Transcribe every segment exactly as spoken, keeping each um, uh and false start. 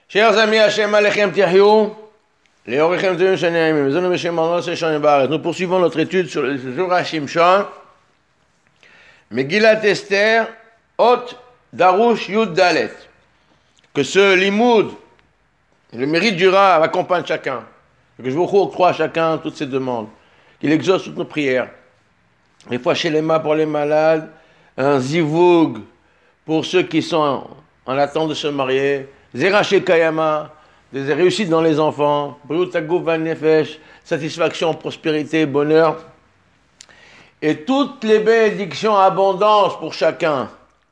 Chers amis, Hashem Alechem Tiahiou, les Orechem Tevim Shaneimim, Zonu Beshem Allah Seshanim Baaret. Nous poursuivons notre étude sur le Zohar Shimshon, Megillat Esther, Hot Darush Yud Dalet. Que ce limoud, le mérite du Rav accompagne chacun. Que je vous octroie à chacun toutes ses demandes. Qu'il exauce toutes nos prières. Des fois chez les mains pour les malades, un zivoug pour ceux qui sont en attente de se marier, Zeraché Kayama, des réussites dans les enfants, Briut Hagouf Nefesh, satisfaction, prospérité, bonheur, et toutes les bénédictions, abondance pour chacun.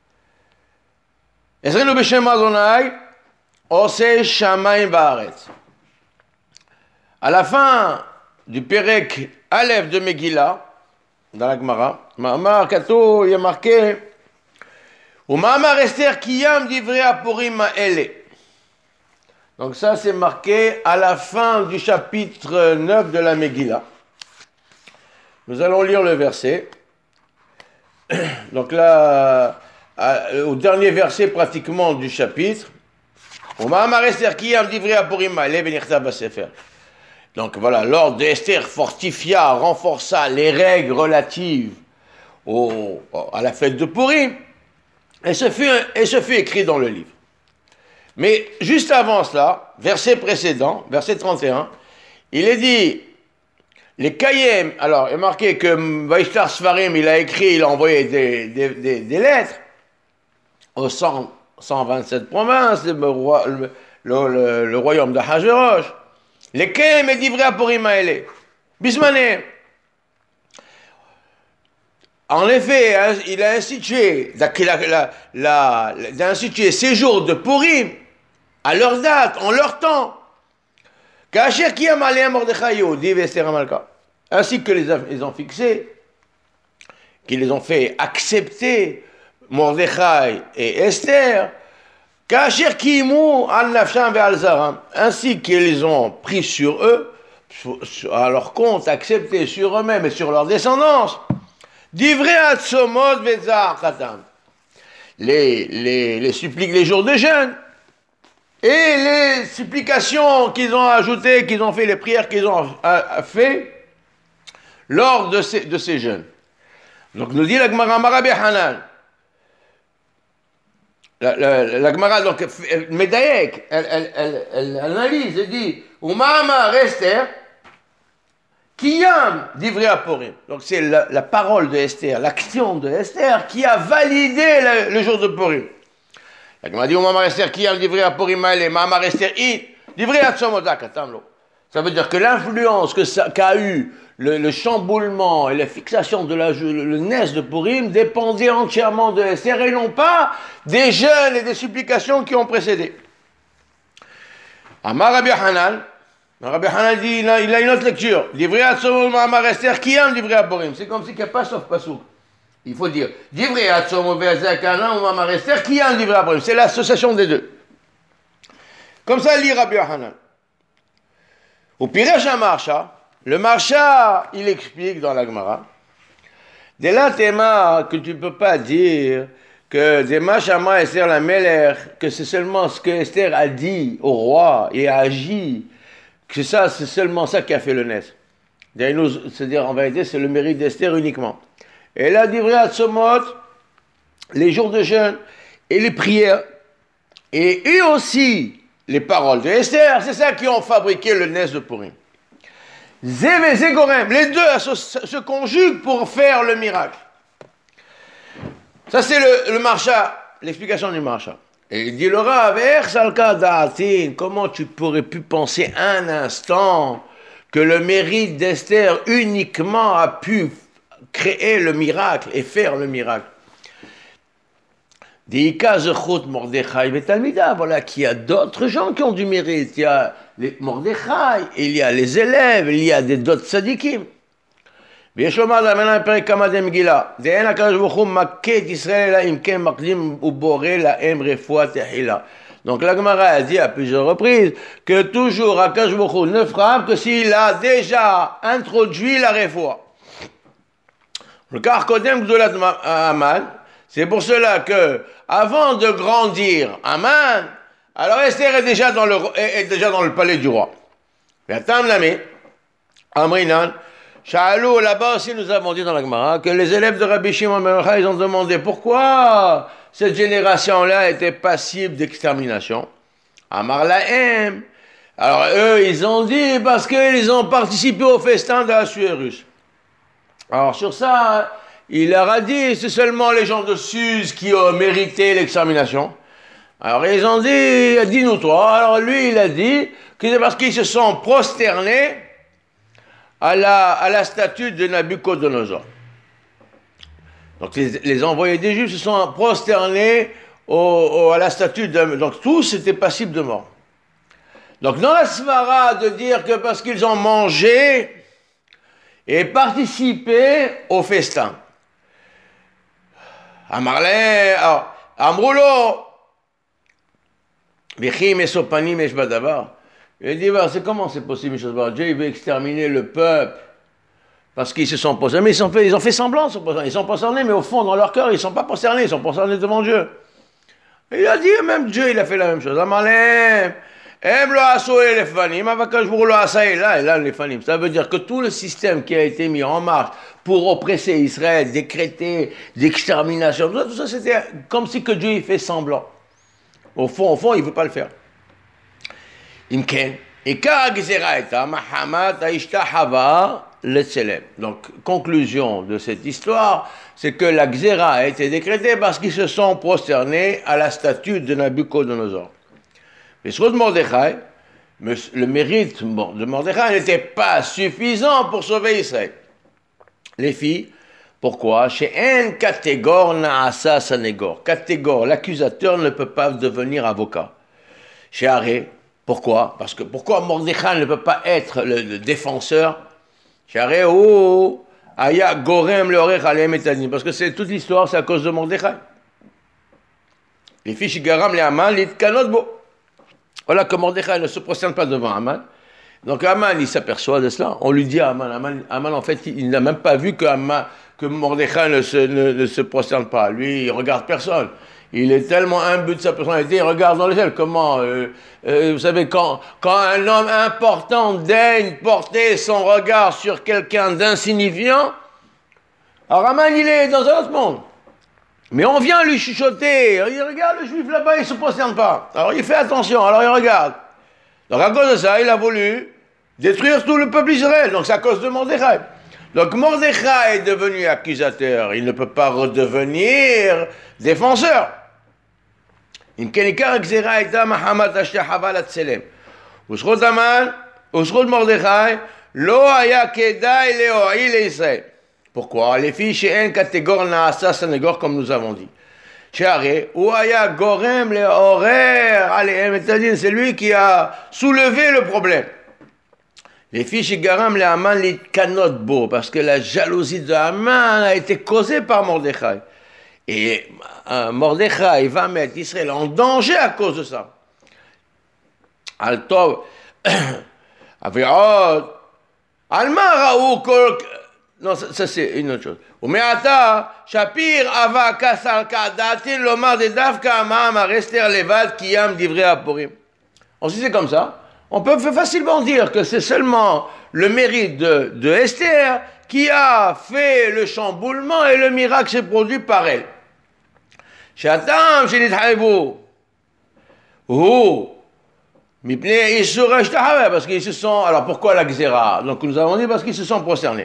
Ezrenu Beshem Adonai, Oseh Shamayim Baaretz. À la fin du Perek Aleph de Megillah, dans la Gemara, Ma'amar Kato, il y a marqué Ou Ma'amar Esther Kiyam Divrei Apurim Ha'ele. Donc ça c'est marqué à la fin du chapitre neuf de la Megillah. Nous allons lire le verset. Donc là, au dernier verset pratiquement du chapitre, Ou Ma'amar Esther Kiyam Divrei Apurim Ha'ele Benichtav Basefer. Donc voilà, l'ordre d'Esther fortifia, renforça les règles relatives au, à la fête de Purim, et ce, fut, et ce fut écrit dans le livre. Mais juste avant cela, verset précédent, verset trente et un, il est dit, les Kayem, alors il est marqué que Vaishtar Sfarim, il a écrit, il a envoyé des, des, des, des lettres aux cent, cent vingt-sept provinces, le, le, le, le, le royaume de Hachvérosh. Les Kayem et Divrei Apurim Ha'ele. Bismané. En effet, il a institué, la, la, la, il a institué ces jours de Purim à leur date, en leur temps. Kacher Kiyam Aleim Mordechai Div Esther Hamalka. Ainsi que les, les ont fixés, qui les ont fait accepter Mordechai et Esther. Ainsi qu'ils ont pris sur eux, à leur compte, accepté sur eux-mêmes et sur leur descendance, les, les, les suppliques, les jours de jeûne, et les supplications qu'ils ont ajoutées, qu'ils ont fait, les prières qu'ils ont fait lors de ces, de ces jeûnes. Donc nous dit la Gemara Rabbi Hanan. La, la, la Gemara, donc, Médaïek, elle, elle, elle, elle analyse, elle dit, ou Ma'amar Esther, Kiyam Divrei Apurim. Donc, c'est la, la parole de Esther, l'action de Esther qui a validé le, le jour de Purim. La Gemara dit, ou Ma'amar Esther, Kiyam Divrei Apurim Ha'ele, Ma'amar Esther, I, Divrei Atzomodak, attends-le. Ça veut dire que l'influence que ça, qu'a eu le, le chamboulement et la fixation de la, le, le Nes de Purim dépendait entièrement de Esther et non pas des jeûnes et des supplications qui ont précédé. Amar Rabbi Hanan, Rabbi Hanan dit, il a, il a une autre lecture. Divrei Atzomot Ma'amar Esther Kiyam Divrei Apurim. C'est comme s'il n'y a pas sauf pasouk. Il faut dire Divrei Atzomot Ve'azakana ou Ma'amar Esther Kiyam Divrei Apurim. C'est l'association des deux. Comme ça lit Rabbi Hanan. Au Piresh Marsha, le Marsha, il explique dans la Gemara, dès là, Théma, que tu ne peux pas dire que Dema Shama Esther la Meler, que c'est seulement ce que Esther a dit au roi et a agi, que ça, c'est seulement ça qui a fait le Nes. C'est-à-dire, en vérité, c'est le mérite d'Esther uniquement. Et là, Divrei Atzomot, les jours de jeûne et les prières, et eux aussi, les paroles de Esther, c'est ça qui ont fabriqué le Nes de Purim. Zev et Zégorem, les deux se, se conjuguent pour faire le miracle. Ça c'est le, le Marsha, l'explication du Marsha. Et il dit le Rav, comment tu pourrais pu penser un instant que le mérite d'Esther uniquement a pu créer le miracle et faire le miracle. Voilà qu'il y a d'autres gens qui ont du mérite. Il y a les Mordechai, il y a les élèves, il y a des d'autres tzadikim. Donc la Gemara a dit à plusieurs reprises que toujours Akash Baruch Hu ne frappe que s'il a déjà introduit la réfoua. Le car Kodem Gdolat Aman, c'est pour cela que, avant de grandir, Aman, Alors Esther est déjà dans le, est, est déjà dans le palais du roi. Maintenant, l'ami, Amrinan, Sha'alou, là-bas aussi nous avons dit dans la Gemara que les élèves de Rabbi Shimon ben Yochai, ils ont demandé pourquoi cette génération-là était passible d'extermination. Amar Lahem. Alors eux, ils ont dit parce qu'ils ont participé au festin de Assuérus. Alors sur ça, il leur a dit c'est seulement les gens de Suse qui ont mérité l'extermination. Alors ils ont dit, dis-nous toi. Alors lui, il a dit que c'est parce qu'ils se sont prosternés à la, à la statue de Nabucodonosor. Donc les, les envoyés des Juifs se sont prosternés au, au, à la statue de... Donc tous étaient passibles de mort. Donc dans la svara de dire que parce qu'ils ont mangé et participé au festin. Amarlé, alors, Amroulo, Vichim et Sopanim et Shbadabar. Il dit, bah, c'est comment c'est possible, Dieu il veut exterminer le peuple parce qu'ils se sont prosternés, mais ils, sont fait, ils ont fait semblant, ils sont, ils sont prosternés, mais au fond, dans leur cœur, ils ne sont pas prosternés, ils sont prosternés devant Dieu. Et il a dit, même Dieu, il a fait la même chose. Amalem, Em lo asoué les fanim, avakash pour lo asaï là et là les fanim. Ça veut dire que tout le système qui a été mis en marche pour oppresser Israël, décréter d'extermination, tout ça, tout ça c'était comme si que Dieu il fait semblant. Au fond, au fond, il ne veut pas le faire. Imken. Et car Gzeraïta, Mahamat, Aishta Hava, le Tselem. Donc, conclusion de cette histoire, c'est que la Gzera a été décrétée parce qu'ils se sont prosternés à la statue de Nabucodonosor. Mais sur Mordechai, le mérite de Mordechai n'était pas suffisant pour sauver Israël. Les filles, pourquoi? Chez un catégore naasa sanégor. Catégore, l'accusateur ne peut pas devenir avocat. Chez Aré, pourquoi? Parce que pourquoi Mordechai ne peut pas être le, le défenseur? Chez Aré, oh, aya gorem le orech alem etadin. Parce que c'est toute l'histoire, c'est à cause de Mordechai. Les filles shigaram le Haman litkanot bo. Voilà que Mordechai ne se prosterne pas devant Haman. Donc Haman, il s'aperçoit de cela. On lui dit à Haman, Haman, Haman en fait, il n'a même pas vu que, Haman, que Mordechai ne se, ne, ne se prosterne pas. Lui, il ne regarde personne. Il est tellement imbu de sa personnalité, il regarde dans les ailes. Comment, euh, euh, vous savez, quand, quand un homme important daigne porter son regard sur quelqu'un d'insignifiant, alors Haman, il est dans un autre monde. Mais on vient lui chuchoter, il regarde le juif là-bas, il ne se prosterne pas. Alors il fait attention, alors il regarde. Donc à cause de ça, il a voulu détruire tout le peuple d'Israël. Donc c'est à cause de Mordechai. Donc Mordechai est devenu accusateur, il ne peut pas redevenir défenseur. Il kenikar gzera ita mahamat ashtahava latselem. Ushchot Haman, ushchot Mordechai, lo haya kedai leo'il Israël. Pourquoi? Les filles chez un catégore naasa sanégor, comme nous avons dit. Chez Aré, Ouaya Gorem le horaires, allez, c'est lui qui a soulevé le problème. Les filles chez Garam le Haman les kanot bo, parce que la jalousie de Haman a été causée par Mordechai. Et euh, Mordechai va mettre Israël en danger à cause de ça. Al-Tov, Aviot, Alma Raou Kol. Non, ça, ça c'est une autre chose. Umeata, Shapir, Ava, Kasalka, Datil, Lomar, de Davka, Amam, Arester, Levad, Kiyam, Divrei Aporim. Ensuite, c'est comme ça. On peut facilement dire que c'est seulement le mérite de, de Esther qui a fait le chamboulement et le miracle s'est produit par elle. Shatam, Shinit Haïbou. Ouh. Mipne, ils se rachetaient parce qu'ils se sont. Alors pourquoi la Xéra? Donc nous avons dit parce qu'ils se sont prosternés.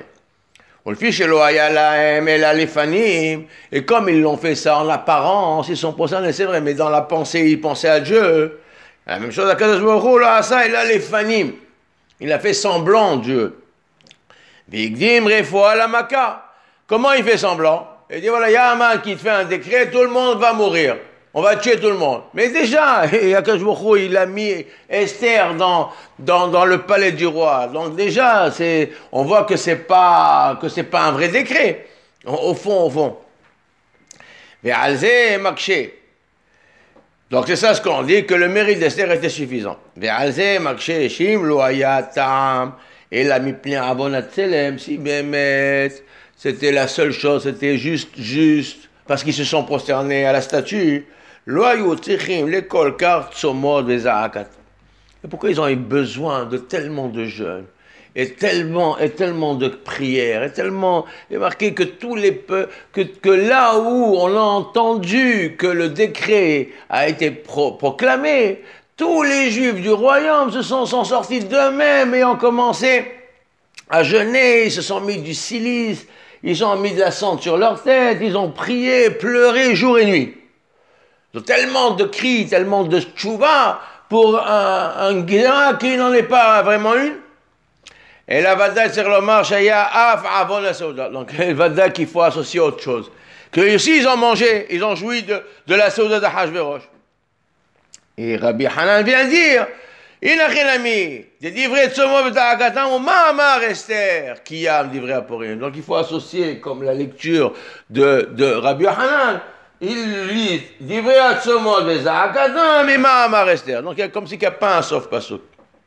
Et comme ils l'ont fait ça en apparence, ils sont prosternés, c'est vrai, mais dans la pensée, ils pensaient à Dieu. La même chose à Kadosh Baruch Hu, là, ça, il a les fanim. Il a fait semblant, Dieu. Vigdim refoua la maka. Comment il fait semblant? Il dit voilà, il y a un man qui te fait un décret, tout le monde va mourir. On va tuer tout le monde. Mais déjà, Akadosh Baruch Hu, il a mis Esther dans, dans, dans le palais du roi. Donc déjà, c'est, on voit que c'est pas que c'est pas un vrai décret. Au, au fond, au fond. Ve'alze maksheh. Donc c'est ça ce qu'on dit, que le mérite d'Esther était suffisant. Ve'alze maksheh shim lo haya ta'am ela mipnei avonat tselem si bemet. C'était la seule chose, c'était juste, juste, parce qu'ils se sont prosternés à la statue. לא היו צריכים לכל כך צומות וזעקת. Et pourquoi ils ont eu besoin de tellement de jeûnes et tellement, et tellement de prières, et tellement, il est marqué que tous les peuples, que, que là où on a entendu que le décret a été pro, proclamé, tous les juifs du royaume se sont, sont sortis d'eux-mêmes et ont commencé à jeûner, ils se sont mis du silice, ils ont mis de la cendre sur leur tête, ils ont prié, pleuré jour et nuit. Donc, tellement de cris, tellement de tchouva pour un, un guérin qui n'en est pas vraiment une. Et la vada, c'est le marche, il y a af avant la sauda. Donc, la vada qu'il faut associer à autre chose. Que ici, ils ont mangé, ils ont joui de, de la sauda de Hachvérosh. Et Rabbi Hanan vient dire, Inachinami, des livrets de Tzomot v'Ta'akatan, ou Ma'amar Esther, qui a livré à Purim. Donc, il faut associer, comme la lecture de, de Rabbi Hanan, il lit livré à Tzomot v'Ta'akatan, mais Ma'amar Esther. Donc, il y a comme s'il n'y a pas un sauf pasuk.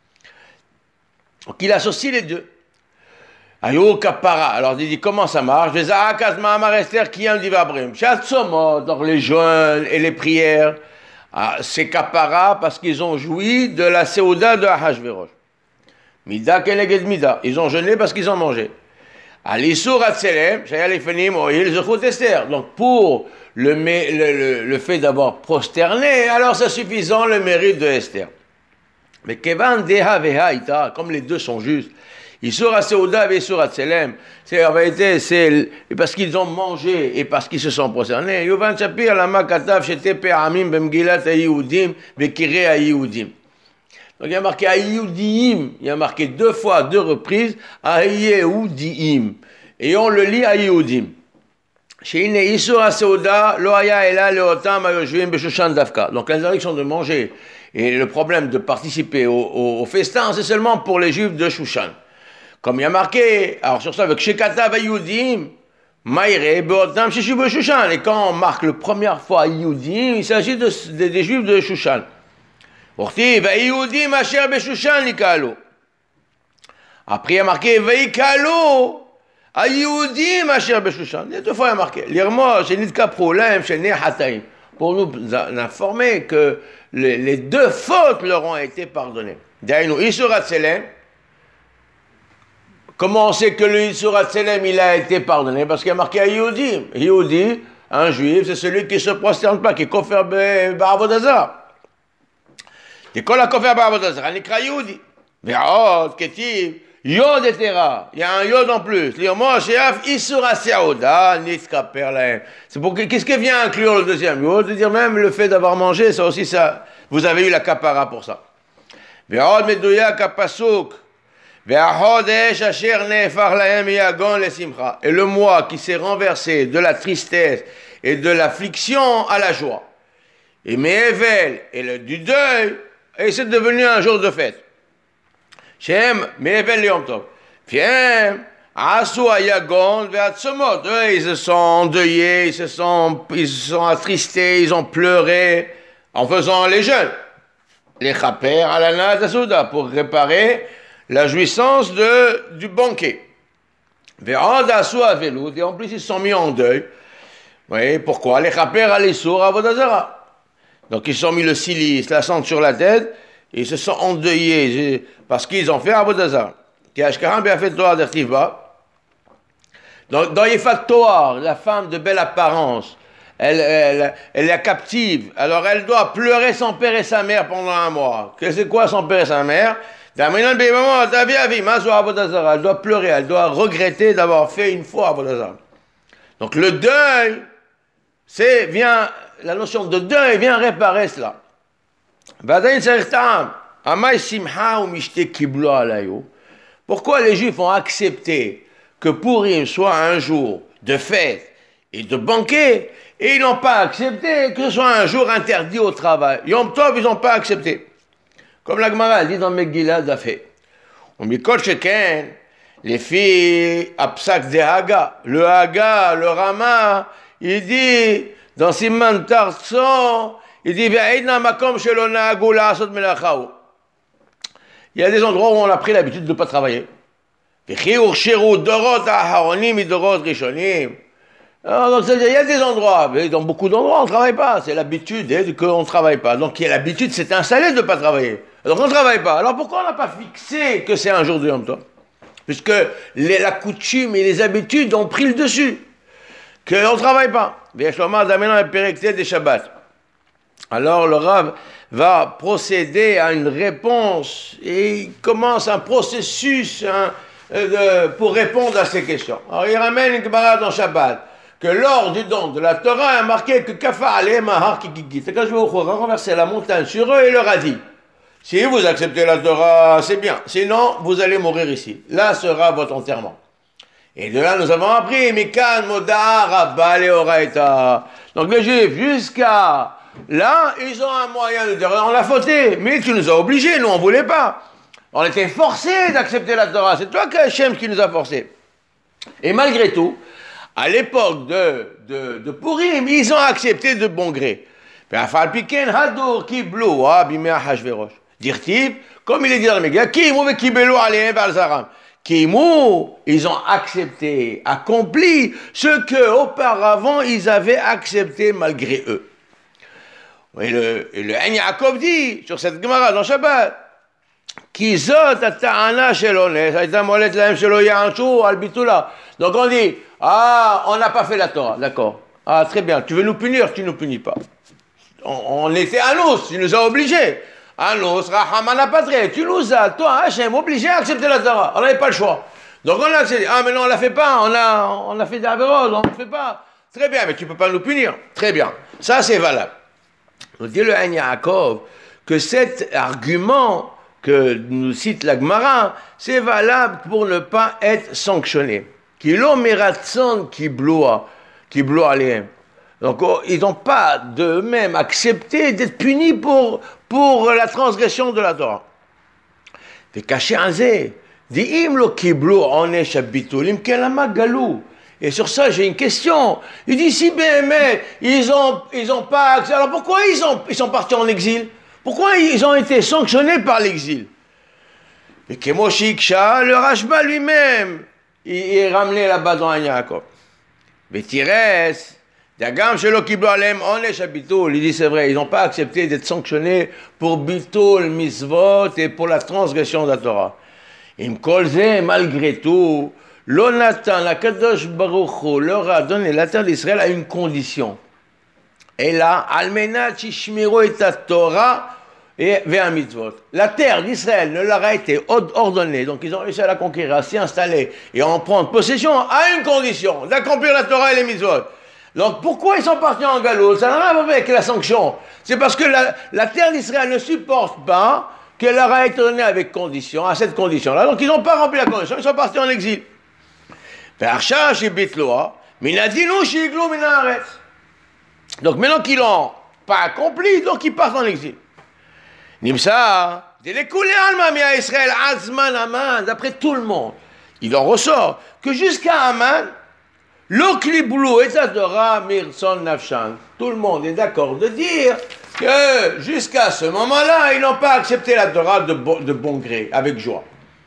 Donc il associe les deux. Ayo kapara. Alors il dit comment ça marche? Les Zaakas Mahamar Esther qui aiment d'Ivabrim. Shatsomot, donc les jeûnes et les prières, ah, c'est kapara parce qu'ils ont joui de la Séouda de Ahashverosh. Mida keneged mida. Ils ont jeûné parce qu'ils ont mangé. Alisur atselem, shayalifenim oil zechut Esther. Donc pour le, le, le, le fait d'avoir prosterné, alors c'est suffisant le mérite de Esther. Mais Kevan Deha Veha Ita, comme les deux sont justes, ils sont à Seouda et sur Atselem. C'est en vérité, c'est parce qu'ils ont mangé et parce qu'ils se sont prosternés. Yovan Shapir, la Makatav, Shete Pe'amim, Bemgilat Ayoudim, Bekire Ayoudim. Donc il y a marqué Ayoudim, il y a marqué deux fois, deux reprises, Ayoudim. Et on le lit Ayoudim. Sheine Isur à Seouda, Loaya Ela Leotam Ayoshuim Beshushan Dafka. Donc l'interdiction de manger. Et le problème de participer au, au, au festin, c'est seulement pour les juifs de Shushan. Comme il y a marqué, alors sur ça, avec Shekata Vayudim, Maïre, Beotam, Sheshubo Shushan. Et quand on marque la première fois Yudim, il s'agit de, de, des juifs de Shushan. Orti, Vayudim, Asher Beshushan, Nikalo. Après, il y a marqué Vaykalo, Ayudim, Asher Beshushan. Il y a deux fois, il y a marqué. L'Irmo, c'est Nitka Prolem, c'est Nehataim. Pour nous informer que les, les deux fautes leur ont été pardonnées. D'ailleurs, Isurat Selem, comment on sait que le Isurat Selem il a été pardonné? Parce qu'il y a marqué à Yehudi. Yehudi, un juif, c'est celui qui ne se prosterne pas, qui est kofer ba'avodazara. Et quand la kofer ba'avodazara, il écrit Yehudi. Ve'od, ketiv, Yod et Tera. Il y a un Yod en plus. C'est pour qu'est-ce qui vient inclure le deuxième Yod? C'est-à-dire même le fait d'avoir mangé, ça aussi, ça, vous avez eu la kapara pour ça. Et le mois qui s'est renversé de la tristesse et de l'affliction à la joie. Et Me'evel, et le, du deuil, et c'est devenu un jour de fête. Shem, Me'evel Yom Tov. Fiem, Asu Ayagon, Ve'atzomot. Eux, ils se sont endeuillés, ils se sont, ils se sont attristés, ils ont pleuré en faisant les jeûnes. Les chaper à la naz Souda pour réparer la jouissance de, du banquet. Ve'ad Asu Avelout. Et en plus, ils se sont mis en deuil. Oui, pourquoi? Les chaper à l'Issour à Vodazara. Donc, ils se sont mis le silice, la cendre sur la tête. Ils se sont endeuillés parce qu'ils ont fait Avodazar. Donc, dans Yefat Toar, la femme de belle apparence, elle, elle, elle est captive. Alors, elle doit pleurer son père et sa mère pendant un mois. C'est quoi son père et sa mère? Elle doit pleurer, elle doit regretter d'avoir fait une fois Avodazar. Donc, le deuil, c'est, vient, la notion de deuil vient réparer cela. Pourquoi les Juifs ont accepté que Purim soit un jour de fête et de banquet et ils n'ont pas accepté que ce soit un jour interdit au travail? Yom Tov, ils n'ont pas accepté. Comme la Gemara dit dans Megillah Dafé. Les filles, Apsak de Haga, le Haga, le Rama, il dit dans Siman Tarson, il dit, il y a des endroits où on a pris l'habitude de ne pas travailler. Alors, donc, c'est-à-dire, il y a des endroits, mais dans beaucoup d'endroits, on ne travaille pas. C'est l'habitude hein, qu'on ne travaille pas. Donc, il y a l'habitude, c'est installé de ne pas travailler. Donc, on ne travaille pas. Alors, pourquoi on n'a pas fixé que c'est un jour de Yom Tov? Puisque les, la coutume et les habitudes ont pris le dessus. Qu'on ne travaille pas. Alors, le Rav va procéder à une réponse et il commence un processus hein, de, pour répondre à ces questions. Alors, il ramène une Gemara dans Shabbat. Que lors du don de la Torah a marqué que Kafa Aleim Ahar Kikiki. C'est quand je vais renverser la montagne sur eux et leur a dit si vous acceptez la Torah, c'est bien. Sinon, vous allez mourir ici. Là sera votre enterrement. Et de là, nous avons appris Mikan Modar Rabba Leoraita. Donc les Juifs, jusqu'à là, ils ont un moyen de dire on l'a fauté, mais tu nous as obligés, nous on ne voulait pas. On était forcés d'accepter la Torah. C'est toi, Hachem, qui nous a forcés. Et malgré tout, à l'époque de, de, de Purim, ils ont accepté de bon gré. Dire-t-il, comme il est dit dans le Megillah, ils ont accepté, accompli ce qu'auparavant ils avaient accepté malgré eux. Et le, et le Ein Yaakov dit sur cette Gemara dans Shabbat, donc on dit, ah, on n'a pas fait la Torah, d'accord. Ah, très bien, tu veux nous punir, tu ne nous punis pas. On, on était à nous, tu nous as obligés. À nous, Rahamana Patre, tu nous as, toi, Hachem, obligé à accepter la Torah. On n'avait pas le choix. Donc on a accepté. Ah, mais non, on ne la fait pas, on a, on a fait des avéros, on ne fait pas. Très bien, mais tu ne peux pas nous punir. Très bien, ça c'est valable. On dit le Ein Yaakov que cet argument que nous cite la Gemara, c'est valable pour ne pas être sanctionné. Kilo meratson qui bloua, qui bloua les. Donc oh, ils n'ont pas d'eux-mêmes accepté d'être punis pour, pour la transgression de la Torah. Fait caché un zé. Di'im lo kiblu onesh habitulim kelama galou. Et sur ça, j'ai une question. Il dit, si ben, ils n'ont ils ont pas accepté, alors pourquoi ils, ont, ils sont partis en exil? Pourquoi ils ont été sanctionnés par l'exil? Et Kemoshikcha, le Rashba lui-même, il est ramené là-bas dans un Yaakov. Mais Tires, Dagam Shelo Kiblo Alem, Onesh Bitul, il dit c'est vrai, ils n'ont pas accepté d'être sanctionnés pour Bitul, Misvot et pour la transgression de la Torah. Im Kolze, malgré tout, l'Onatan, la Kadosh Baruch Hu, leur a donné la terre d'Israël à une condition. Et là, Almenat Shishmiro et ta Torah et vers mitzvot. La terre d'Israël ne leur a été ordonnée, donc ils ont réussi à la conquérir, à s'y installer et à en prendre possession à une condition, d'accomplir la Torah et les mitzvot. Donc pourquoi ils sont partis en galop? Ça n'a rien à voir avec la sanction. C'est parce que la, la terre d'Israël ne supporte pas qu'elle leur a été donnée avec condition, à cette condition-là. Donc ils n'ont pas rempli la condition, ils sont partis en exil. Donc maintenant qu'ils l'ont pas accompli, donc ils partent en exil. Nimsa, d'après tout le monde, il en ressort que jusqu'à Aman, l'Okliblu et Torah Mirson Nafshan, tout le monde est d'accord de dire que jusqu'à ce moment-là, ils n'ont pas accepté la Torah de bon, de bon gré, avec joie.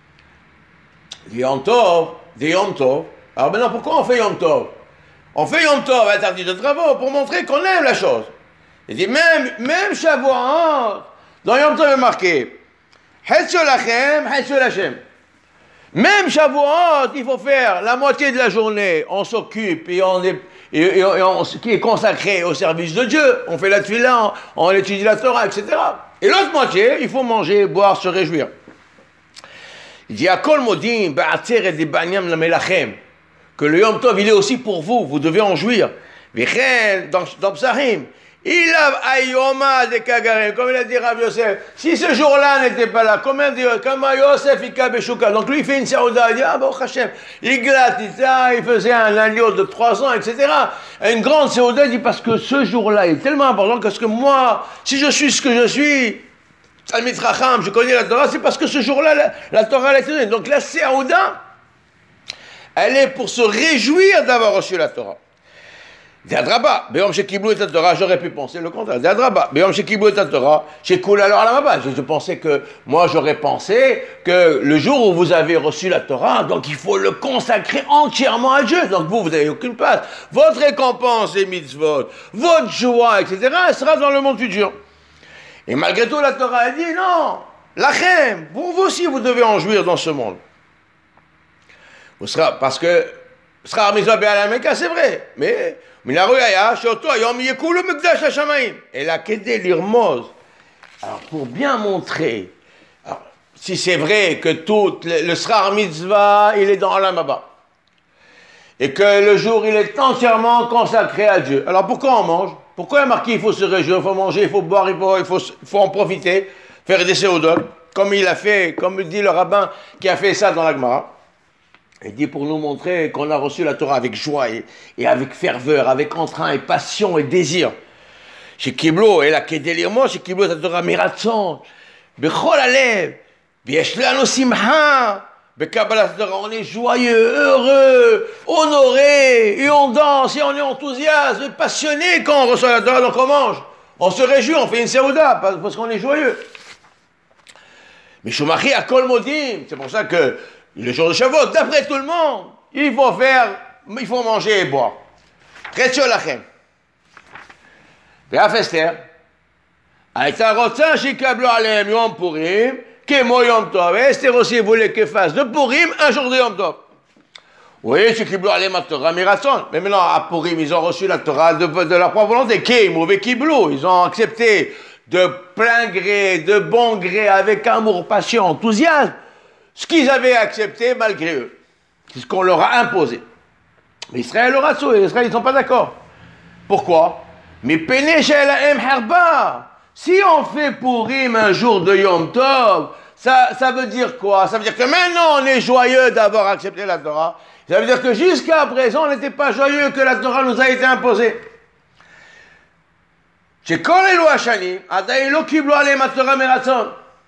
Yom Tov, des Yom Tov. Alors maintenant, pourquoi on fait Yom Tov? On fait Yom Tov interdit de travaux pour montrer qu'on aime la chose. Il dit même, même Shavuot, dans Yom Tov est marqué Hetzel Lachem, Hetzel Hashem. Même Shavuot, il faut faire la moitié de la journée, on s'occupe et on est, et, et, et on, qui est consacré au service de Dieu. On fait la tefila, on, on étudie la Torah, et cetera. Et l'autre moitié, il faut manger, boire, se réjouir. Il dit Akol Modim, Ba'atzeret de Banyam la Melachem, que le Yom Tov, il est aussi pour vous, vous devez en jouir. Vichen, dans, dans Psarim, il a Ayoma de Kagarim, comme il a dit Rav Yosef, si ce jour-là n'était pas là, comment dire, comme Yosef Ika Beshuka, donc lui il fait une saouda, il dit, ah bon, Hachem, il glatte, il faisait un agneau de trois ans, et cetera. Et une grande saouda, il dit, parce que ce jour-là est tellement important, parce que moi, si je suis ce que je suis, Talmid Racham, je connais la Torah, c'est parce que ce jour-là, la, la Torah a été donnée. Donc la saouda, elle est pour se réjouir d'avoir reçu la Torah. זה אדרבה, ביום שקיבלו את התורה, j'aurais pu penser le contraire, זה אדרבה, ביום שקיבלו את התורה, שכול alors à la base, je pensais que, moi j'aurais pensé que le jour où vous avez reçu la Torah, donc il faut le consacrer entièrement à Dieu, donc vous, vous n'avez aucune place, votre récompense des mitzvot, votre joie, et cetera, elle sera dans le monde futur. Et malgré tout, la Torah a dit, non, lachem, vous, vous aussi, vous devez en jouir dans ce monde. Vous sera, parce que, sera mitzvah be'alameka, c'est vrai, mais, מן הראויה שאותו היום יקולו מקדש השמיים, אלא כדי לרמוז. Alors pour bien montrer, alors, si c'est vrai que tout le, le Srar Mitzvah, il est dans Olam Haba, et que le jour il est entièrement consacré à Dieu, alors pourquoi on mange? Pourquoi il y a marqué il faut se réjouir, il faut manger, il faut boire, il faut, il faut, il faut en profiter, faire des séodotes, comme il a fait, comme dit le rabbin qui a fait ça dans la Gemara. Il dit pour nous montrer qu'on a reçu la Torah avec joie et, et avec ferveur, avec entrain et passion et désir. Chez Kiblo, et là, Kedelirmo, chez Kiblo, la Torah Miratzon, Bechol Alev, Vieshlano Simha, Bekabbalat Torah, on est joyeux, heureux, honoré, et on danse, et on est enthousiaste, et passionné quand on reçoit la Torah, donc on mange. On se réjouit, on fait une séouda, parce qu'on est joyeux. Mais Shumachi a Kol Modim, c'est pour ça que le jour de Shavuot, d'après tout le monde, il faut faire, il faut manger et boire. Retio lachem. ואף אסתר, הייתה רוצה שיקבלו עליהם יום פורים כמו יום טוב. אסתר aussi voulait que fasse de Purim un jour de Yom Tov. Vous voyez, שקיבלו עליהם התורה מרצון. Mais maintenant, à Purim, ils ont reçu la Torah de, de leur propre volonté. Keimu vekiblou, ils ont accepté de plein gré, de bon gré, avec amour, passion, enthousiasme, ce qu'ils avaient accepté malgré eux. C'est ce qu'on leur a imposé. Mais Israël aura ça, les Israéliens ne sont pas d'accord. Pourquoi? Mais Pene Shelahem Herba. Si on fait Purim un jour de Yom Tov, ça, ça veut dire quoi? Ça veut dire que maintenant on est joyeux d'avoir accepté la Torah. Ça veut dire que jusqu'à présent on n'était pas joyeux que la Torah nous a été imposée. שכל אלו השנים עדיין לא קיבלו עליהם התורה מרצון.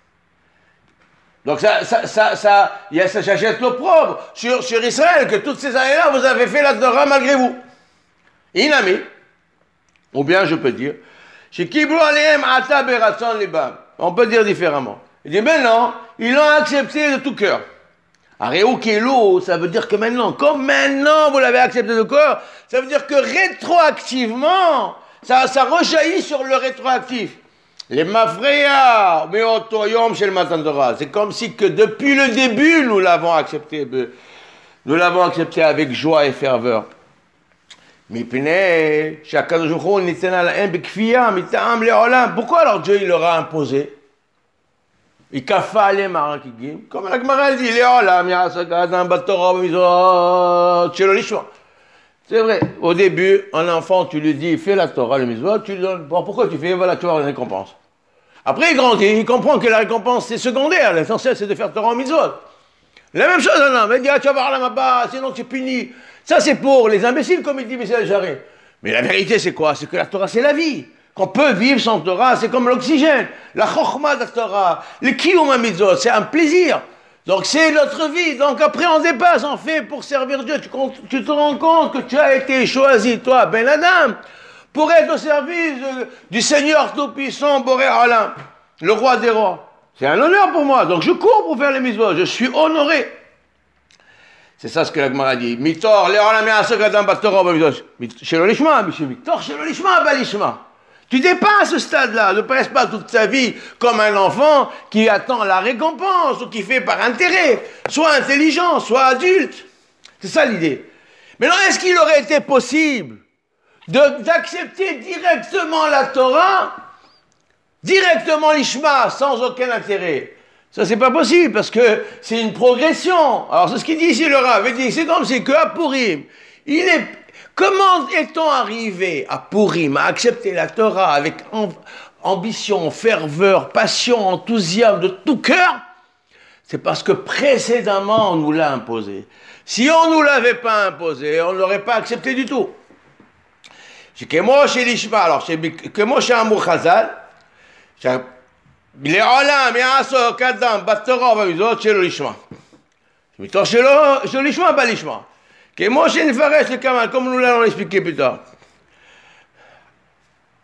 Donc ça, ça, ça, ça, il y a, ça jette l'opprobre sur, sur Israël, que toutes ces années-là, vous avez fait la Torah malgré vous. Inami, ou bien je peux dire, shekiblu alehem ata beratzon libam. On peut dire différemment. Il dit maintenant, ils l'ont accepté de tout cœur. Areu kelo, ça veut dire que maintenant, comme maintenant vous l'avez accepté de cœur, ça veut dire que rétroactivement, ça, ça rejaillit sur le rétroactif. Les mafreya, mais otoyom chez le Matan Torah. C'est comme si que depuis le début, nous l'avons accepté, nous l'avons accepté avec joie et ferveur. Mais pene, chacun jour on était dans la imbekfia, mitam leolam. Pourquoi alors Dieu il leur a imposé? Il kafa les marakigim, comme la Gemara dit, leolam yasakadam batorah b'mizot shelo lishma. C'est vrai, au début, un enfant, tu lui dis, fais la Torah, le mitzvot, tu lui donnes, bon, pourquoi tu fais, voilà, tu vas avoir une récompense. Après, il grandit, il comprend que la récompense, c'est secondaire, l'essentiel, c'est de faire Torah en mitzvot. La même chose, un homme, il dit, ah, tu vas voir la mabba, sinon tu es puni. Ça, c'est pour les imbéciles, comme il dit Michel Jarret. Mais la vérité, c'est quoi? C'est que la Torah, c'est la vie. Qu'on peut vivre sans Torah, c'est comme l'oxygène. La chokhmah de la Torah, le kiyum mitzvot, c'est un plaisir. Donc c'est notre vie, donc après on dépasse, on fait pour servir Dieu. Tu, tu te rends compte que tu as été choisi, toi, Ben Adam, pour être au service de, du Seigneur Tout-Puissant, Boré Olam, le roi des rois. C'est un honneur pour moi, donc je cours pour faire les mitzvot, je suis honoré. C'est ça ce que la Gemara dit. Mitor, le'olam ya'asok adam batorah b'mitzvot. Shelo lishma, mitor, shelo lishma, balishma. Tu dépasses ce stade-là, ne reste pas toute sa vie comme un enfant qui attend la récompense ou qui fait par intérêt, soit intelligent, soit adulte. C'est ça l'idée. Maintenant, est-ce qu'il aurait été possible de, d'accepter directement la Torah, directement l'Ishma, sans aucun intérêt? Ça, c'est pas possible parce que c'est une progression. Alors, c'est ce qu'il dit ici, le Rav. Il dit, c'est comme si qu'à Purim, il est... Comment est-on arrivé à Purim, à accepter la Torah avec ambition, ferveur, passion, enthousiasme de tout cœur? C'est parce que précédemment on nous l'a imposé. Si on ne nous l'avait pas imposé, on ne l'aurait pas accepté du tout. C'est que moi chez l'Ishma, alors que moi chez Amour Chazal, les Olam, Yasok, Adam, Batorah, Bamizot, chez l'Ishma. Chez l'Ishma, pas l'Ishma. Que moi, chez Nefaresh le Kamal, comme nous l'allons expliquer plus tard.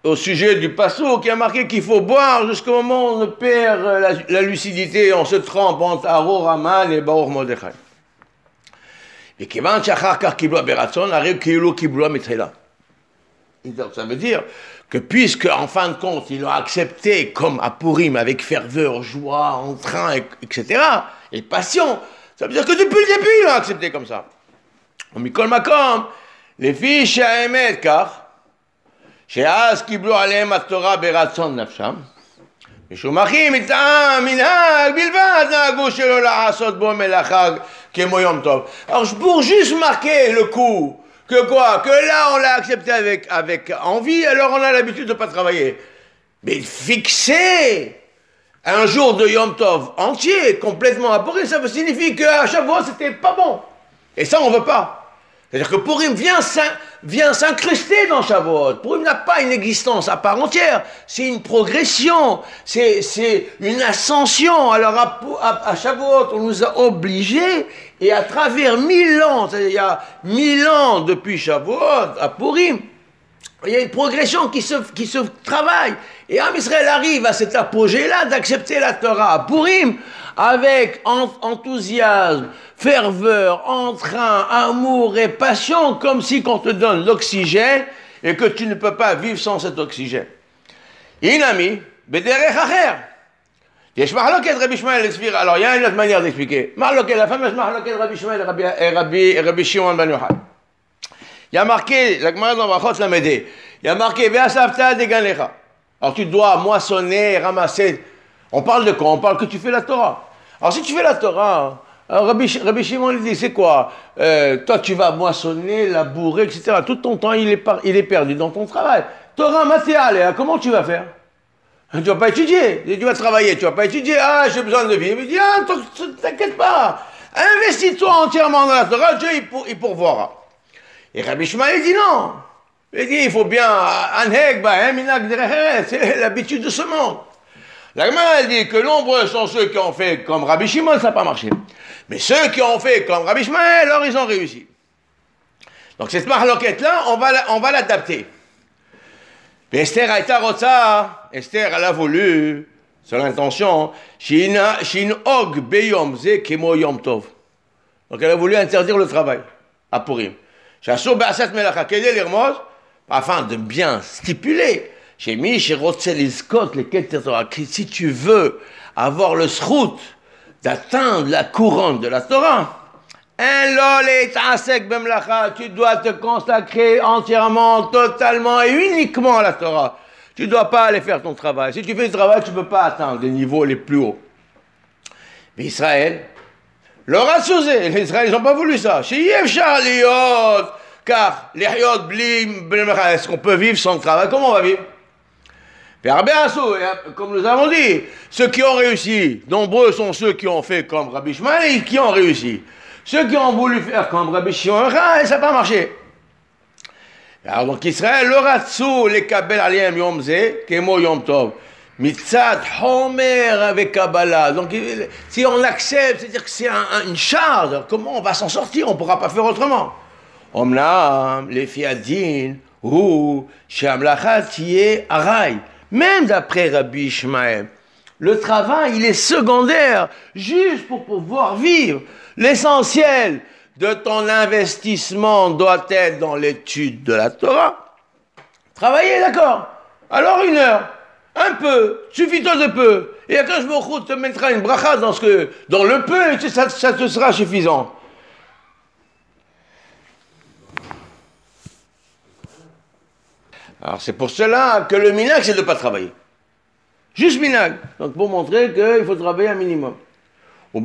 au sujet du passouk, qui a marqué qu'il faut boire jusqu'au moment où on perd la, la lucidité, on se trempe entre Aro, Raman et Baruch Mordechai. Et Kivan Shachar Kar Kiblo Beratson, Aré Kilo Kiblo Mitrela. Ça veut dire que puisque, en fin de compte, ils l'ont accepté comme à Purim, avec ferveur, joie, entrain, et cetera, et passion, ça veut dire que depuis le début, ils l'ont accepté comme ça. Mikol Makom, les filles chez Ahemet, car, chez Az Kiblo Aleem Torah Beratson Nafsham, משומחים מטעם מנהג בלבד נהגו שלא לעשות בו מלאכה כמו יום טוב. Alors pour juste marquer le coup, que quoi, que là on l'a accepté avec, avec envie, alors on a l'habitude de ne pas travailler. Mais fixer un jour de Yom Tov entier, complètement apporé, ça signifie qu'à chaque fois c'était pas bon. Et ça on ne veut pas. C'est-à-dire que Purim vient, vient s'incruster dans Shavuot. Purim n'a pas une existence à part entière. C'est une progression. C'est, c'est une ascension. Alors à, à, à Shavuot, on nous a obligés. Et à travers mille ans, c'est-à-dire il y a mille ans depuis Shavuot, à Purim, il y a une progression qui se, qui se travaille. Et Am Israël arrive à cet apogée-là d'accepter la Torah à Purim avec enthousiasme, ferveur, entrain, amour et passion, comme si on te donne l'oxygène et que tu ne peux pas vivre sans cet oxygène. Inami, bederech acher. Yesh mahloket Rabbi Shmuel et Sfira. Alors il y a une autre manière d'expliquer. Mahloket, la fameuse mahloket Rabbi Shmuel et Rabbi, Rabbi, Rabbi Shimon ben Yochai. Il y a marqué, la Gemara dans Brachot l'a m'aider. Il y a marqué Ve'asavta deganecha. Alors tu dois moissonner, ramasser. On parle de quoi? On parle que tu fais la Torah. Alors si tu fais la Torah, alors Rabbi, Rabbi Shimon il dit c'est quoi? euh, Toi tu vas moissonner, labourer, et cetera. Tout ton temps il est, par, il est perdu dans ton travail. Torah matéale, comment tu vas faire? Tu ne vas pas étudier, tu vas travailler, tu ne vas pas étudier. Ah, j'ai besoin de vivre. Il dit ah, t'inquiète pas, investis-toi entièrement dans la Torah, Dieu il, pour, il pourvoira. Et Rabbi Shimon il dit non. Il dit il faut bien anheg bahem minak derech, c'est l'habitude de ce monde. La Gemara dit que nombreux sont ceux qui ont fait comme Rabbi Shimon, ça n'a pas marché. Mais ceux qui ont fait comme Rabbi Shmuel, alors ils ont réussi. Donc cette marloquette-là, on va, on va l'adapter. Mais Esther a été rotsa, Esther elle a voulu, c'est l'intention, shin og beyom ze kemo yom tov. Donc elle a voulu interdire le travail à Purim. Chassou be'asat melacha kedei lirmoz, afin de bien stipuler. Chez Mi, chez Rotzel Scott, les Torah, si tu veux avoir le srout d'atteindre la couronne de la Torah, tu dois te consacrer entièrement, totalement et uniquement à la Torah. Tu ne dois pas aller faire ton travail. Si tu fais le travail, tu ne peux pas atteindre les niveaux les plus hauts. Mais Israël, leur a sousé. Les Israéliens n'ont pas voulu ça. Chez Yevchar Liot, car les Liot Blim, est-ce qu'on peut vivre sans le travail? Comment on va vivre? Comme nous avons dit, ceux qui ont réussi, nombreux sont ceux qui ont fait comme Rabbi Shmuel et qui ont réussi. Ceux qui ont voulu faire comme Rabbi Shimon, ça n'a pas marché. Alors donc Israël, le ratsou, les kabel aliem yom ze, kemo yom tov, mitzat homer avec Kabbalah. Donc si on accepte, c'est-à-dire que c'est un, un, une charge, comment on va s'en sortir? On ne pourra pas faire autrement. Omnam, les fiadin, ou, shamlachat yé aray. Même d'après Rabbi Ishmael, le travail, il est secondaire, juste pour pouvoir vivre. L'essentiel de ton investissement doit être dans l'étude de la Torah. Travailler, d'accord. Alors une heure, un peu, suffit-toi de peu. Et quand je me te mettra une bracha dans, ce que, dans le peu, et ça, ça te sera suffisant. Alors c'est pour cela que le minag, c'est de ne pas travailler. Juste minag. Donc pour montrer qu'il faut travailler un minimum. Alors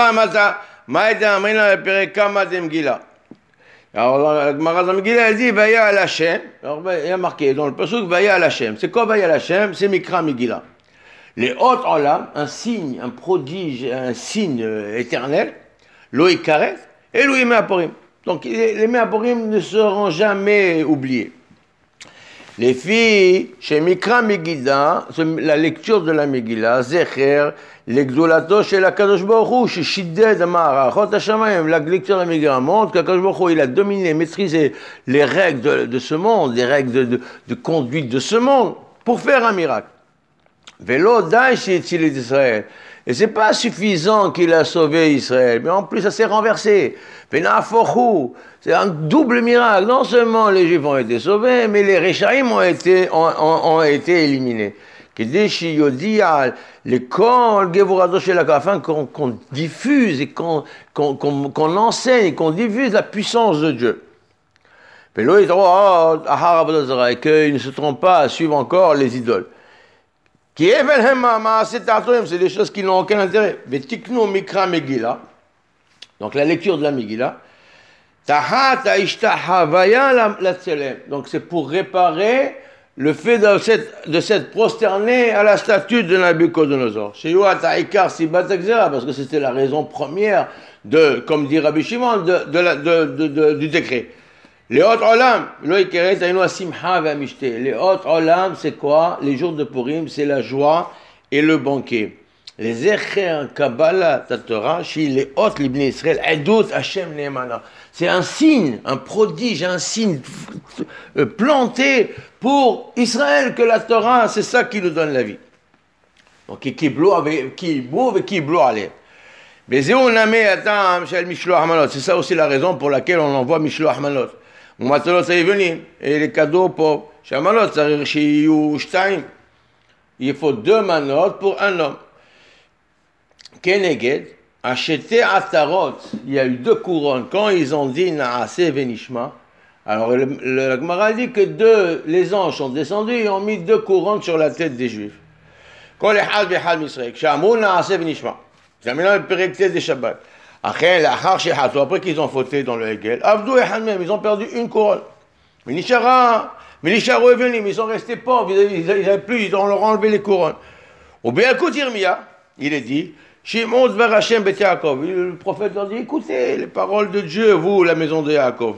la Gemara dans Megillah, elle dit Vaya al Hashem. Alors il y a marqué dans le pasuk Vaya al Hashem. C'est quoi Vaya al Hashem? C'est Mikra Megillah. Les Hot Olam, un signe, un prodige, un signe éternel, Loï Karet et Loï Meaporim. Donc les Meaporim ne seront jamais oubliés. Les filles, chez Mikra Megillah, la lecture de la Megillah, Zecher, l'exolato chez la Kadosh Baruch Hu, chez Shidded Ma'arachot Hashamayim, la lecture de la Megillah montre que Kadosh Baruch Hu, il a dominé, maîtrisé les règles de, de ce monde, les règles de, de, de conduite de ce monde, pour faire un miracle. Velo Dai chez Israël. Et c'est pas suffisant qu'il a sauvé Israël, mais en plus ça s'est renversé. C'est un double miracle. Non seulement les Juifs ont été sauvés, mais les Réchaïm ont été, ont, ont, ont été éliminés. Afin qu'on, qu'on diffuse et qu'on, qu'on, qu'on, qu'on enseigne, qu'on diffuse la puissance de Dieu. Et qu'ils ne se trompent pas à suivre encore les idoles. C'est des choses qui n'ont aucun intérêt. Donc la lecture de la Megillah. Donc c'est pour réparer le fait de s'être, de s'être prosterné à la statue de Nabucodonosor. Parce que c'était la raison première, de, comme dit Rabbi Shimon, de, de la, de, de, de, du décret. Les Hot Olam, les Hot Olam, c'est quoi? Les jours de Purim, c'est la joie et le banquet. Les Zecher Kabbalah Tatora, chez les Hot Libni Israël, Edut Hashem Neemana. C'est un signe, un prodige, un signe planté pour Israël que la Torah, c'est ça qui nous donne la vie. Donc, qui bloue, qui bloue, qui bloue, allez. C'est ça aussi la raison pour laquelle on envoie Mishloach Manot. Et les cadeaux pour Shamalot, il faut deux manotes pour un homme. Keneged, acheté à Tarot, il y a eu deux couronnes. Quand ils ont dit Naase Venishma, alors le, le, la Gemara dit que deux, les anges sont descendus et ont mis deux couronnes sur la tête des Juifs. Kol echad v'echad misrek, Shamu Naase Venishma. C'est maintenant le pérecté des Shabbat. Après qu'ils ont fauté dans le Hegel, Avdou et Hanmem, ils ont perdu une couronne. Mais Nishara, mais Nisharo est venu, mais ils sont restés pauvres, ils n'avaient plus, ils ont leur enlevé les couronnes. Ou bien, écoute Irmia, il est dit, Shimon Dvar Hashem Bet Yaakov. Le prophète leur dit, écoutez les paroles de Dieu, vous, la maison de Yaakov.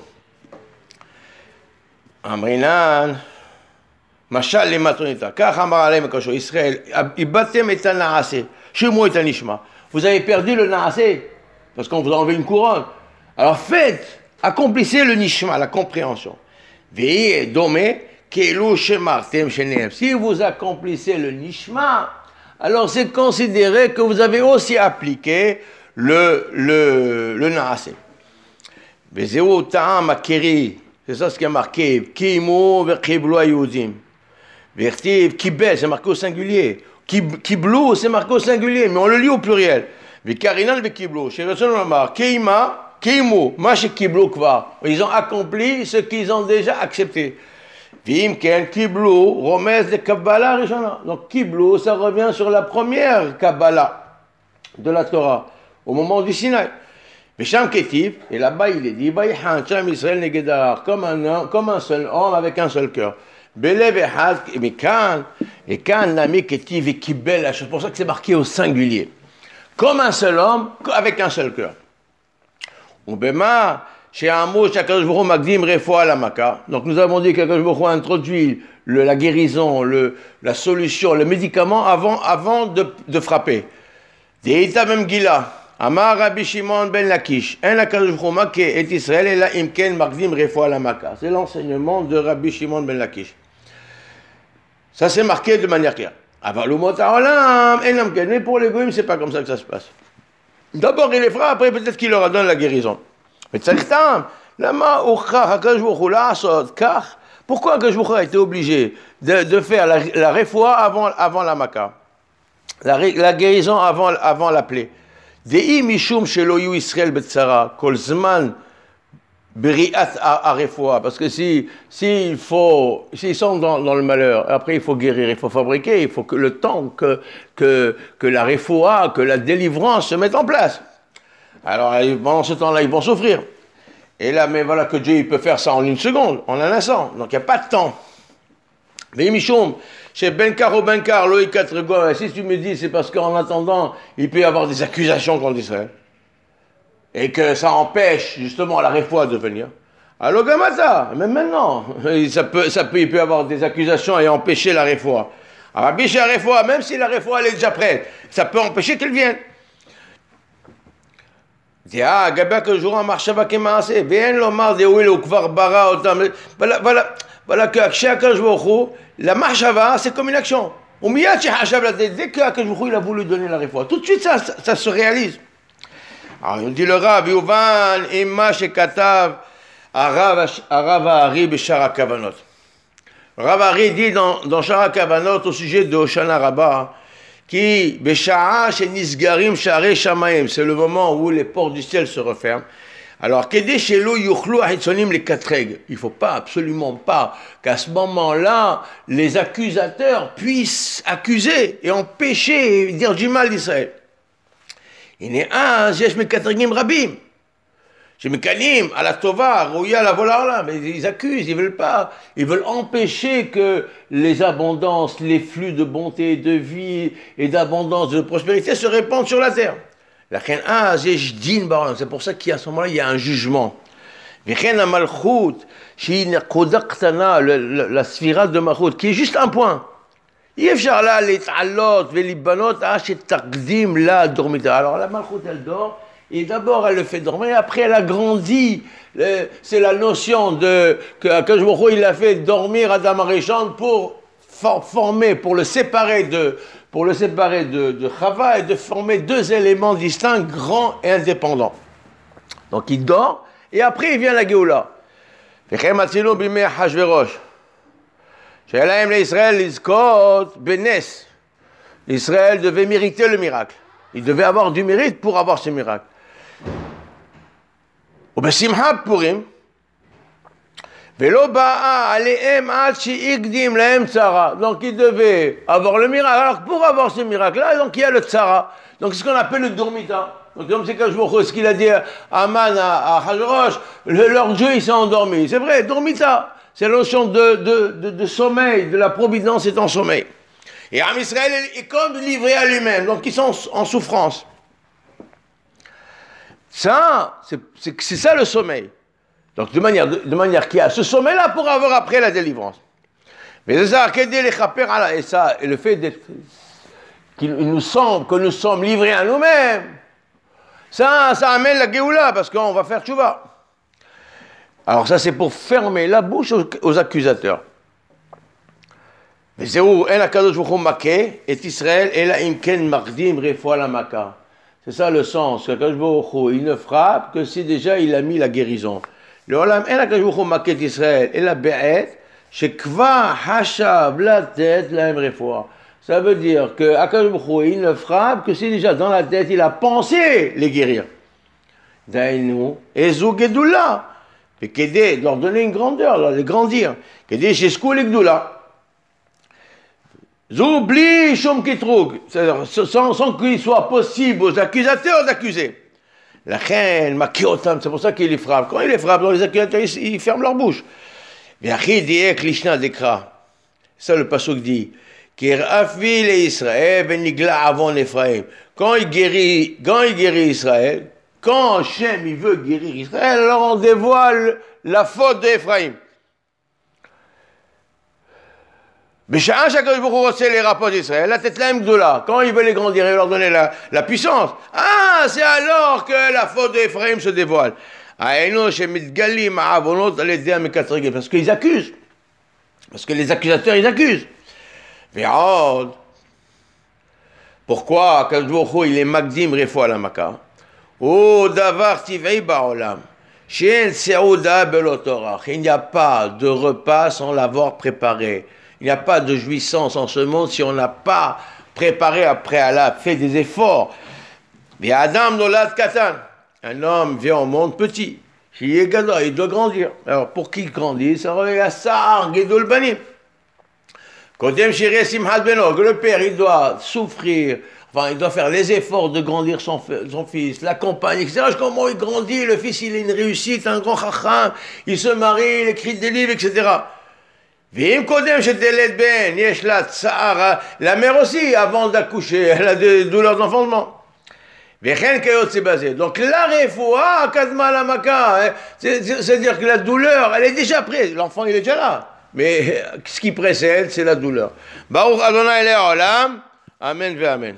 Amrinan, Mashal le Matonita, Kach Amar Alem Kasho, Israël, Ibatem et Naase, Shemo et Nishma. Vous avez perdu le Naase. Parce qu'on vous a enlevé une couronne. Alors faites, accomplissez le nishma, la compréhension. Veillez, domé, kelu shemartem shenem. Si vous accomplissez le nishma, alors c'est considéré que vous avez aussi appliqué le, le, le naase. Vezeu ta'am akeri. C'est ça ce qui est marqué. Kimu ve'kiblu ayudim. Vertiv, kibel, c'est marqué au singulier. Kiblu, c'est marqué au singulier, mais on le lit au pluriel. Vikarinan vekiblo, chez Rasul Omar, Keima, Keimu, Mache Kiblo Kva. Ils ont accompli ce qu'ils ont déjà accepté. Vim Ken Kiblo, Romes de Kabbalah Rishona. Donc Kiblo, ça revient sur la première Kabbalah de la Torah, au moment du Sinaï. Vesham Ketiv, et là-bas il est dit, Baïhan, Cham Israël Negedar, comme un, comme un seul homme avec un seul cœur. Belev et Had, et Kan, et Kan, Nami Ketiv et Kibel, c'est pour ça que c'est marqué au singulier. Comme un seul homme, avec un seul cœur. Donc nous avons dit qu'Akadosh Baruch Hu a introduit le, la guérison, le, la solution, le médicament avant, avant de, de frapper. Deita même Gila, Amar Rabbi Shimon ben Lakish, un Akadosh Baruch Hu maké et Israël et la imken magdim refoua la maka. C'est l'enseignement de Rabbi Shimon ben Lakish. Ça c'est marqué de manière claire. Mais pour les goïms, c'est pas comme ça que ça se passe. D'abord, il les fera, après peut-être qu'il leur donne la guérison. Mais pourquoi Akadosh Baruch Hu a été obligé de, de faire la, la réfoua avant, avant la maka, la, la guérison avant, avant la plaie? Dei mishum shelo yu Israël betzara kol zman beriat arefoa, parce que si s'il faut s'ils sont dans, dans le malheur, après il faut guérir, il faut fabriquer, il faut que le temps que que que la refoa, que la délivrance se mette en place. Alors pendant ce temps-là, ils vont souffrir. Et là, mais voilà que Dieu il peut faire ça en une seconde, en un instant. Donc il n'y a pas de temps. Mais Michoum, chez Benkar ou Benkar, Loïc quatre, si tu me dis c'est parce qu'en attendant, il peut y avoir des accusations contre Israël. Et que ça empêche justement la réfoua de venir. Alors Gamata, même maintenant, ça peut, ça peut, il peut y avoir des accusations et empêcher la réfoua. Alors Rabbi la réfoua, même si la réfoua elle est déjà prête, ça peut empêcher qu'elle vienne. dit ah, Gabak le jour en marche avec Maasé, viens l'omar de où il est kvar bara autant. Voilà, voilà, voilà que chacun joue la marche avant, c'est comme une action. Au milieu, dès que il a voulu donner la réfoua, tout de suite ça, ça, ça se réalise. Alors il dit le Rav, Youvan, Imma Shekatav, Arav Ari Beshar HaKavanot. Rav Ari dit dans, dans Shar HaKavanot au sujet de Hoshana Rabbah, qui, Besha'a Shenisgarim Share Shamaim, c'est le moment où les portes du ciel se referment. Alors, Kedé Shelo Yuchlu Ahitsonim les quatre règles. Il ne faut pas, absolument pas, qu'à ce moment-là, les accusateurs puissent accuser et empêcher et dire du mal d'Israël. Il n'est un, j'ai mes quatre rabim. J'ai mes kanim, à la tova, rouya, la volarla, mais ils accusent, ils veulent pas. Ils veulent empêcher que les abondances, les flux de bonté, de vie et d'abondance, de prospérité se répandent sur la terre. La chen ah, j'ai din baram. C'est pour ça qu'à ce moment-là, il y a un jugement. Vichen amalchut, shin kodaktana, la sphira de malchut, qui est juste un point. Yefchar là, les talot, les libanot, ah, chez takdim, là, dormita. Alors la malchut, elle dort. Et d'abord, elle le fait dormir, après, elle a grandi. C'est la notion de, que, que je me il a fait dormir Adam Arishon pour for, former, pour le séparer de, pour le séparer de, de Chava et de former deux éléments distincts, grands et indépendants. Donc, il dort, et après, il vient la Géoula. L'Israël devait mériter le miracle. Il devait avoir du mérite pour avoir ce miracle. ובשמחת פורים, ולא באה עליהם עד שהקדים להם צרה. Donc il devait avoir le miracle. Alors pour avoir ce miracle-là, donc il y a le tsara. Donc c'est ce qu'on appelle le dormita. Donc comme c'est quand je vois ce qu'il a dit à Aman, à Hachashverosh, leur Dieu il s'est endormi. C'est vrai, dormita. C'est la notion de, de, de, de sommeil, de la providence est en sommeil. Et Am Israël est comme livré à lui-même. Donc ils sont en souffrance. Ça, c'est, c'est, c'est ça le sommeil. Donc de manière, de, de manière qu'il y a ce sommeil-là pour avoir après la délivrance. Mais c'est ça, et ça, et le fait d'être, qu'il nous semble que nous sommes livrés à nous-mêmes, ça, ça amène la Géoula, parce qu'on va faire tchouva. Alors ça, c'est pour fermer la bouche aux, aux accusateurs. Mais c'est où, en akadosh baruch hu maké, et Israël, et la imken mardim refoua la maka. C'est ça le sens, qu'Akadosh Baruch Hu, il ne frappe que si déjà il a mis la guérison. Le olam en Akadosh Baruch Hu maket Israël et la be'et, shekva hashav la tête la refoua. Ça veut dire que Akadosh Baruch Hu, il ne frappe que si déjà dans la tête il a pensé les guérir. Dainu ezu gedula, et qu'aider, leur donner une grandeur, leur les grandir. Qu'aider chez Skoul et Gdoula. Zoubli Shom Kitroug, sans, sans qu'il soit possible aux accusateurs d'accuser. La reine, Makiotam, c'est pour ça qu'il les frappe. Quand il les frappe, les accusateurs, ils, ils ferment leur bouche. Viachi diek lishna dekra. Ça le pasuk dit. Kirafvi le Israël, benigla avant l'Ephraim. Quand il guérit, quand il guérit Israël, quand Hachem il veut guérir Israël, alors on dévoile la faute d'Ephraim. Mais chacun c'est les rapports d'Israël, la tête l'aime de là. Quand il veut les grandir et leur donner la, la puissance, ah, c'est alors que la faute d'Ephraim se dévoile. Parce qu'ils accusent. Parce que les accusateurs, ils accusent. Pourquoi il est magdim refoua la maka? Oh, davar tivei ba'olam. Il n'y a pas de repas sans l'avoir préparé. Il n'y a pas de jouissance en ce monde si on n'a pas préparé à préalable, fait des efforts. Mais Adam nolad katan, un homme vient au monde petit. Il doit grandir. Alors pour qu'il grandisse, ça revient à Sar, Gedol Banim. Kodem Shireh Simhat Beno, que le père il doit souffrir, enfin il doit faire les efforts de grandir son, son fils, l'accompagner, et cetera. Comment il grandit, le fils il a une réussite, un grand chacham, il se marie, il écrit des livres, et cetera. La mère aussi, avant d'accoucher, elle a des douleurs d'enfantement. Donc la refoua, kadma la maka, c'est-à-dire que la douleur, elle est déjà prête, l'enfant il est déjà là. Mais ce qui précède, c'est la douleur. Baruch Adonai Le'olam, Amen ve Amen.